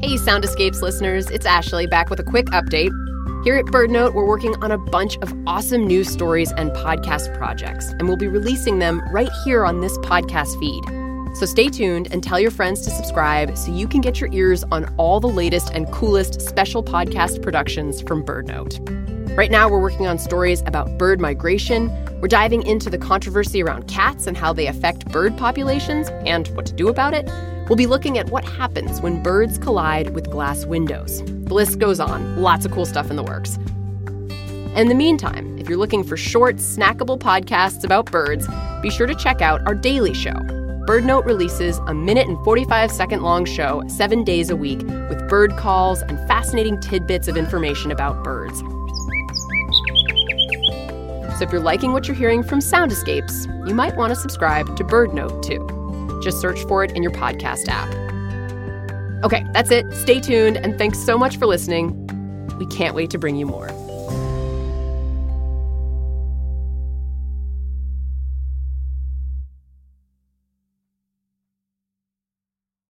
Hey, Sound Escapes listeners, it's Ashley back with a quick update. Here at BirdNote, we're working on a bunch of awesome news stories and podcast projects, and we'll be releasing them right here on this podcast feed. So stay tuned and tell your friends to subscribe so you can get your ears on all the latest and coolest special podcast productions from BirdNote. Right now, we're working on stories about bird migration. We're diving into the controversy around cats and how they affect bird populations and what to do about it. We'll be looking at what happens when birds collide with glass windows. The list goes on. Lots of cool stuff in the works. In the meantime, if you're looking for short, snackable podcasts about birds, be sure to check out our daily show. BirdNote releases a 1:45-second long show 7 days a week with bird calls and fascinating tidbits of information about birds. So if you're liking what you're hearing from Sound Escapes, you might want to subscribe to BirdNote too. Just search for it in your podcast app. Okay, that's it. Stay tuned, and thanks so much for listening. We can't wait to bring you more.